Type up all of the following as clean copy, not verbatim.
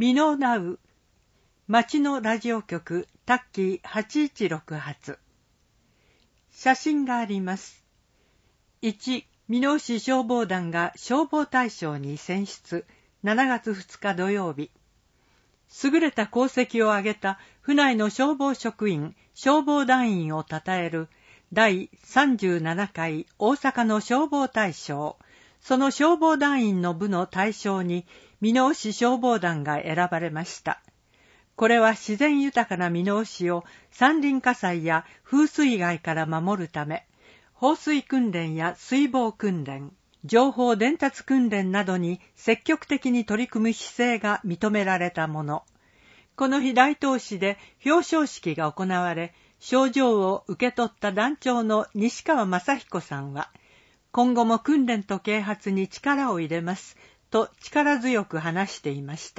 ミノーナウ町のラジオ局タッキー816発。写真があります。1、箕面市消防団が消防大賞に選出。7月2日土曜日。優れた功績を挙げた府内の消防職員、消防団員を称える第37回大阪の消防大賞。その消防団員の部の大賞に箕面市消防団が選ばれました。これは自然豊かな箕面市を山林火災や風水害から守るため、放水訓練や水防訓練、情報伝達訓練などに積極的に取り組む姿勢が認められたもの。この日大東市で表彰式が行われ、賞状を受け取った団長の西川正彦さんは、今後も訓練と啓発に力を入れますと力強く話していました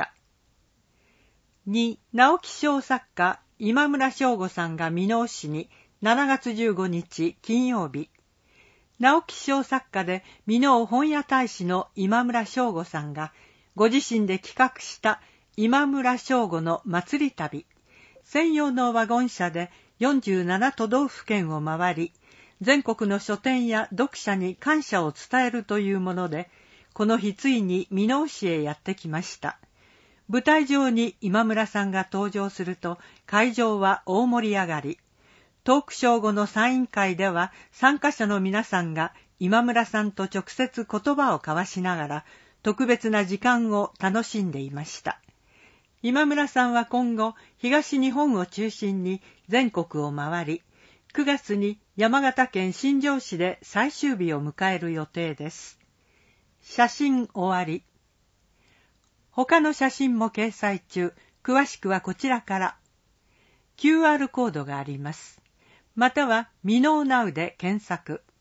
。2、直木賞作家今村翔吾さんが箕面市に7月15日金曜日。直木賞作家で箕面本屋大使の今村翔吾さんがご自身で企画した今村翔吾の祭り旅、専用のワゴン車で47都道府県を回り、全国の書店や読者に感謝を伝えるというもので、この日ついに箕面市へやってきました。舞台上に今村さんが登場すると、会場は大盛り上がり、トークショー後のサイン会では参加者の皆さんが今村さんと直接言葉を交わしながら、特別な時間を楽しんでいました。今村さんは今後、東日本を中心に全国を回り、9月に山形県新庄市で最終日を迎える予定です。写真終わり。他の写真も掲載中、詳しくはこちらから。QR コードがあります。またはミノーナウで検索。